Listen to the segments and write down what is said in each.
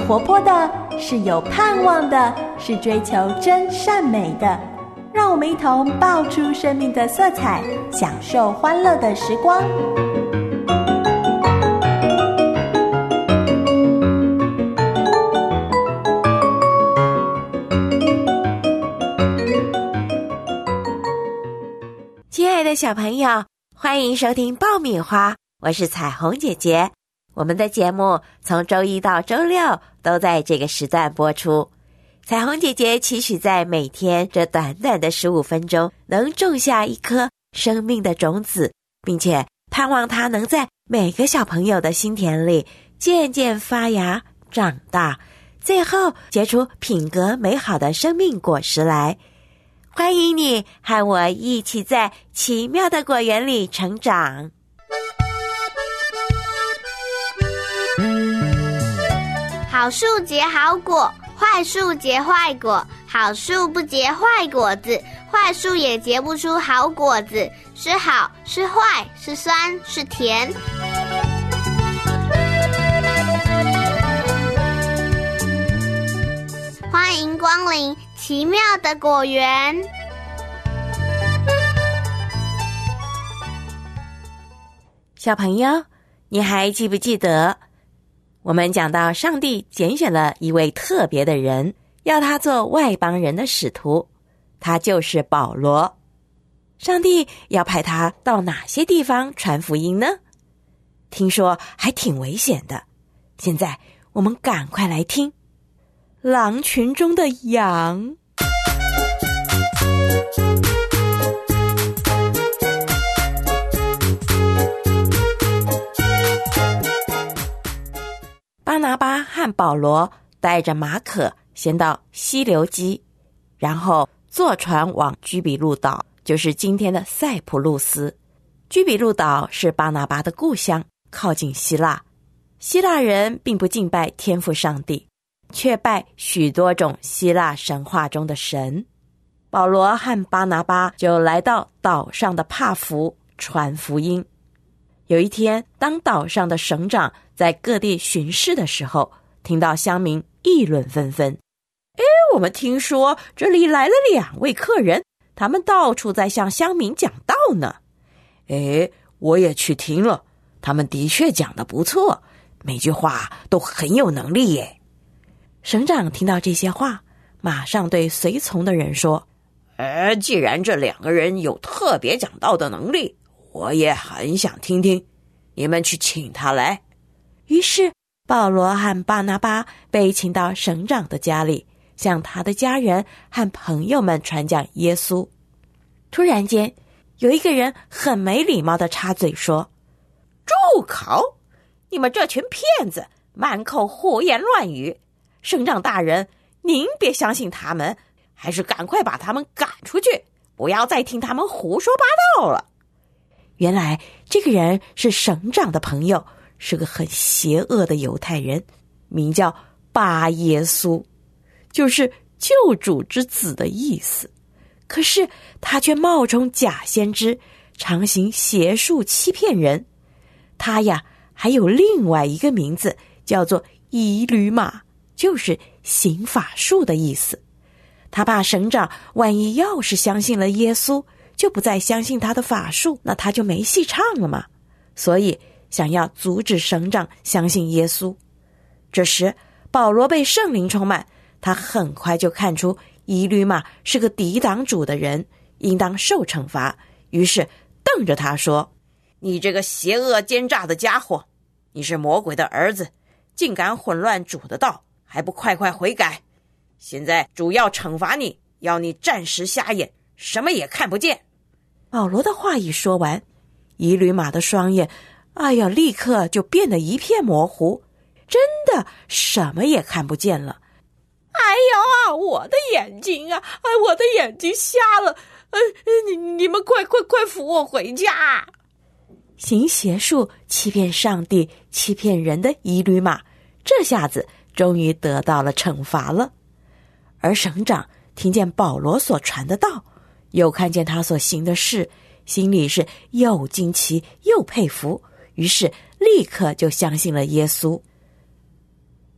活泼的，是有盼望的，是追求真善美的。让我们一同爆出生命的色彩，享受欢乐的时光。 亲爱的小朋友，欢迎收听爆米花，我是彩虹姐姐。我们的节目从周一到周六都在这个时段播出。彩虹姐姐期许在每天这短短的15分钟能种下一颗生命的种子，并且盼望它能在每个小朋友的心田里渐渐发芽长大，最后结出品格美好的生命果实来。欢迎你和我一起在奇妙的果园里成长。 好树结好果，坏树结坏果，好树不结坏果子，坏树也结不出好果子，是好是坏，是酸是甜。欢迎光临奇妙的果园。 小朋友，你还记不记得我们讲到上帝拣选了一位特别的人，要他做外邦人的使徒，他就是保罗。上帝要派他到哪些地方传福音呢？听说还挺危险的。现在我们赶快来听狼群中的羊。巴拿巴和保罗带着马可先到西流基，然后坐船往居比路岛，就是今天的塞浦路斯。居比路岛是巴拿巴的故乡，靠近希腊。希腊人并不敬拜天父上帝，却拜许多种希腊神话中的神。保罗和巴拿巴就来到岛上的帕福传福音。有一天，当岛上的省长在各地巡视的时候，听到乡民议论纷纷。我们听说这里来了2位客人，他们到处在向乡民讲道呢。 我也去听了，他们的确讲得不错，每句话都很有能力耶。 省长听到这些话，马上对随从的人说， 既然这2个人有特别讲道的能力，我也很想听听，你们去请他来。 于是保罗和巴拿巴被请到省长的家里，向他的家人和朋友们传讲耶稣。突然间，有一个人很没礼貌地插嘴说， 住口！你们这群骗子，满口胡言乱语！省长大人，您别相信他们，还是赶快把他们赶出去，不要再听他们胡说八道了。 原来这个人是省长的朋友，是个很邪恶的犹太人，名叫巴耶稣，就是救主之子的意思。可是他却冒充假先知，常行邪术欺骗人。他呀，还有另外一个名字，叫做以吕马，就是行法术的意思。他怕省长万一要是相信了耶稣，就不再相信他的法术，那他就没戏唱了嘛。所以想要阻止省长相信耶稣。这时保罗被圣灵充满，他很快就看出以吕马是个抵挡主的人，应当受惩罚，于是瞪着他说， 你这个邪恶奸诈的家伙，你是魔鬼的儿子，竟敢混乱主的道，还不快快悔改！现在主要惩罚你，要你暂时瞎眼，什么也看不见。 保罗的话一说完，以吕马的双眼立刻就变得一片模糊，真的什么也看不见了。 我的眼睛啊！我的眼睛瞎了！你们快扶我回家！ 行邪术欺骗上帝欺骗人的以吕马，这下子终于得到了惩罚了。而省长听见保罗所传的道，又看见他所行的事，心里是又惊奇又佩服，于是立刻就相信了耶稣。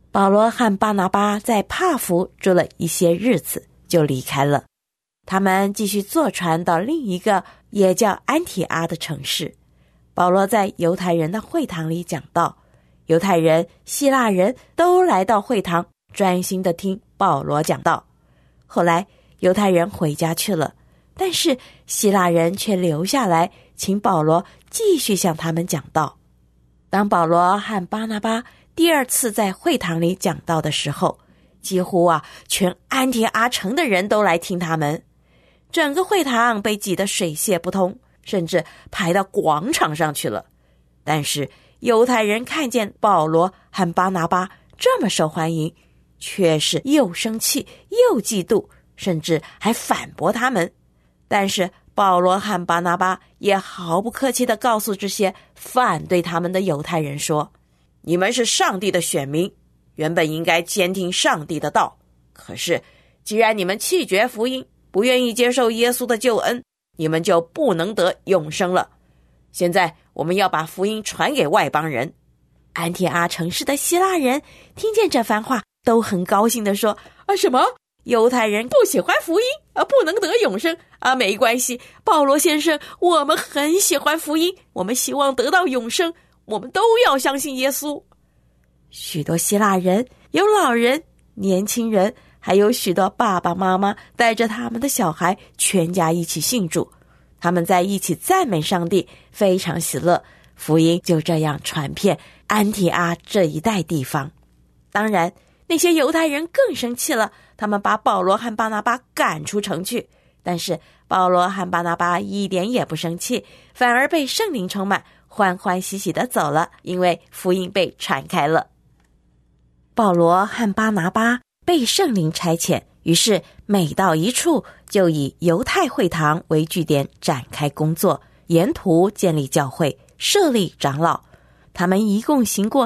保罗和巴拿巴在帕福住了一些日子，就离开了。他们继续坐船到另一个也叫安提阿的城市。保罗在犹太人的会堂里讲道，犹太人、希腊人都来到会堂，专心地听保罗讲道。后来犹太人回家去了，但是希腊人却留下来，请保罗继续向他们讲道。当保罗和巴拿巴第二次在会堂里讲道的时候，几乎全安提阿城的人都来听他们。整个会堂被挤得水泄不通，甚至排到广场上去了。但是犹太人看见保罗和巴拿巴这么受欢迎，却是又生气又嫉妒，甚至还反驳他们。但是保罗和巴拿巴也毫不客气地告诉这些反对他们的犹太人说，你们是上帝的选民，原本应该监听上帝的道，可是既然你们弃绝福音，不愿意接受耶稣的救恩，你们就不能得永生了。现在我们要把福音传给外邦人。安提阿城市的希腊人听见这番话，都很高兴地说，什么？犹太人不喜欢福音，不能得永生没关系，保罗先生，我们很喜欢福音，我们希望得到永生，我们都要相信耶稣。许多希腊人，有老人、年轻人，还有许多爸爸妈妈带着他们的小孩，全家一起信主。他们在一起赞美上帝，非常喜乐。福音就这样传遍安提阿这一带地方。当然那些犹太人更生气了，他们把保罗和巴拿巴赶出城去。但是保罗和巴拿巴一点也不生气，反而被圣灵充满，欢欢喜喜地走了，因为福音被传开了。保罗和巴拿巴被圣灵差遣，于是每到一处就以犹太会堂为据点展开工作，沿途建立教会，设立长老。他们一共行过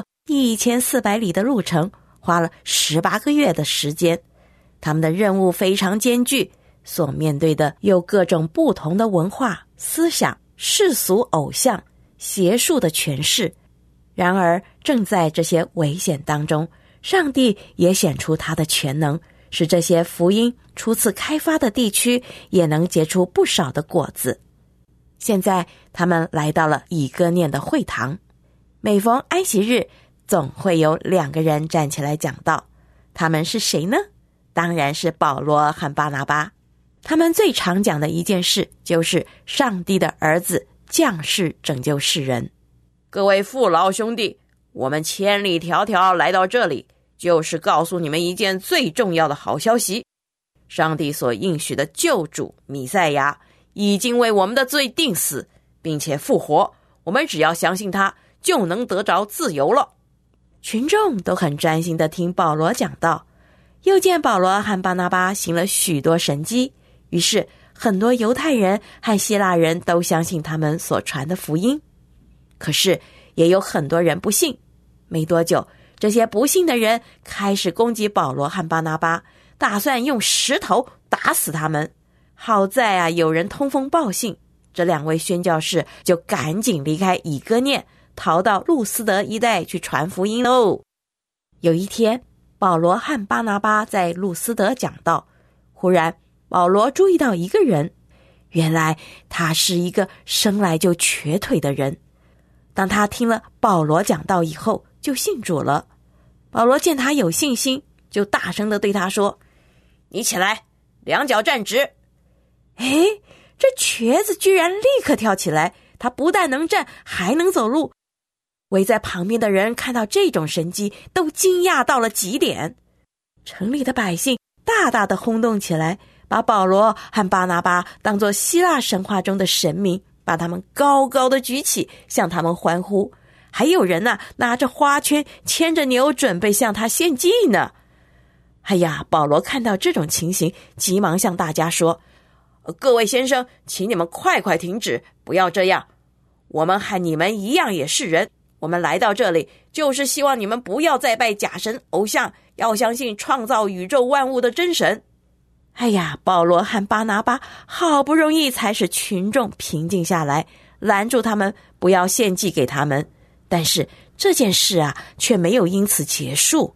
1400里的路程，花了18个月的时间。他们的任务非常艰巨，所面对的有各种不同的文化、思想、世俗偶像、邪术的诠释。然而正在这些危险当中，上帝也显出他的全能，使这些福音初次开发的地区也能结出不少的果子。现在他们来到了以哥念的会堂，每逢安息日总会有2个人站起来讲道。他们是谁呢？当然是保罗和巴拿巴。他们最常讲的一件事就是上帝的儿子降世拯救世人。各位父老兄弟，我们千里迢迢来到这里，就是告诉你们一件最重要的好消息。上帝所应许的救主弥赛亚已经为我们的罪定死，并且复活，我们只要相信他，就能得着自由了。群众都很专心地听保罗讲道，又见保罗和巴拿巴行了许多神迹，于是很多犹太人和希腊人都相信他们所传的福音。可是也有很多人不信。没多久，这些不信的人开始攻击保罗和巴拿巴，打算用石头打死他们。好在有人通风报信，这2位宣教士就赶紧离开以哥念，逃到路斯德一带去传福音喽。有一天，保罗和巴拿巴在路斯德讲道，忽然保罗注意到一个人，原来他是一个生来就瘸腿的人。当他听了保罗讲道以后，就信主了。保罗见他有信心，就大声地对他说，你起来，2脚站直。这瘸子居然立刻跳起来，他不但能站，还能走路。围在旁边的人看到这种神迹，都惊讶到了极点。城里的百姓大大的轰动起来，把保罗和巴拿巴当作希腊神话中的神明，把他们高高的举起，向他们欢呼。还有人拿着花圈，牵着牛，准备向他献祭呢。保罗看到这种情形，急忙向大家说，各位先生，请你们快快停止，不要这样。我们和你们一样也是人，我们来到这里就是希望你们不要再拜假神偶像，要相信创造宇宙万物的真神。保罗和巴拿巴好不容易才使群众平静下来，拦住他们不要献祭给他们。但是这件事却没有因此结束。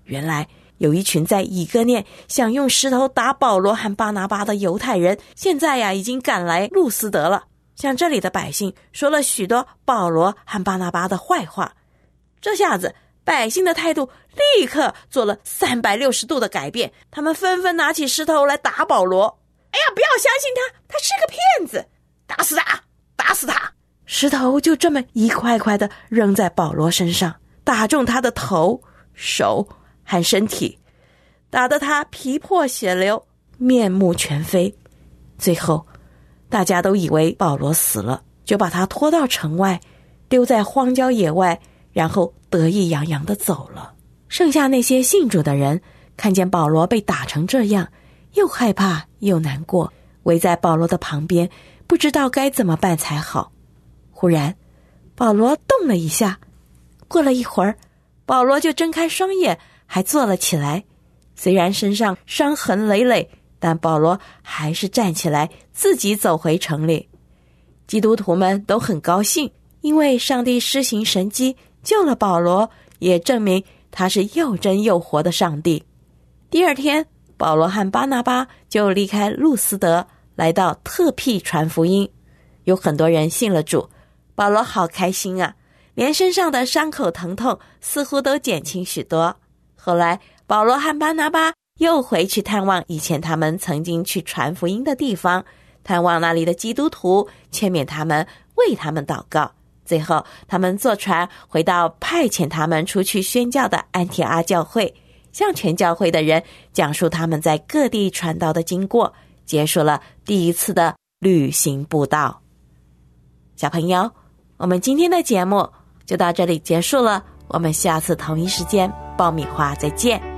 原来有一群在以哥念想用石头打保罗和巴拿巴的犹太人，现在已经赶来路斯德了，向这里的百姓说了许多保罗和巴拿巴的坏话。这下子百姓的态度立刻做了360度的改变，他们纷纷拿起石头来打保罗。哎呀，不要相信他，他是个骗子，打死他，打死他！石头就这么一块块的扔在保罗身上，打中他的头、手和身体，打得他皮破血流，面目全非。最后大家都以为保罗死了，就把他拖到城外，丢在荒郊野外，然后得意洋洋地走了。剩下那些信主的人看见保罗被打成这样，又害怕又难过，围在保罗的旁边，不知道该怎么办才好。忽然保罗动了一下，过了一会儿，保罗就睁开双眼，还坐了起来。虽然身上伤痕累累，但保罗还是站起来，自己走回城里。基督徒们都很高兴，因为上帝施行神迹救了保罗，也证明他是又真又活的上帝。第二天，保罗和巴拿巴就离开路斯德，来到特庇传福音。有很多人信了主，保罗好开心啊，连身上的伤口疼痛似乎都减轻许多。后来保罗和巴拿巴又回去探望以前他们曾经去传福音的地方，探望那里的基督徒，劝勉他们，为他们祷告。最后他们坐船回到派遣他们出去宣教的安提阿教会，向全教会的人讲述他们在各地传道的经过，结束了第一次的旅行布道。小朋友，我们今天的节目就到这里结束了，我们下次同一时间爆米花再见。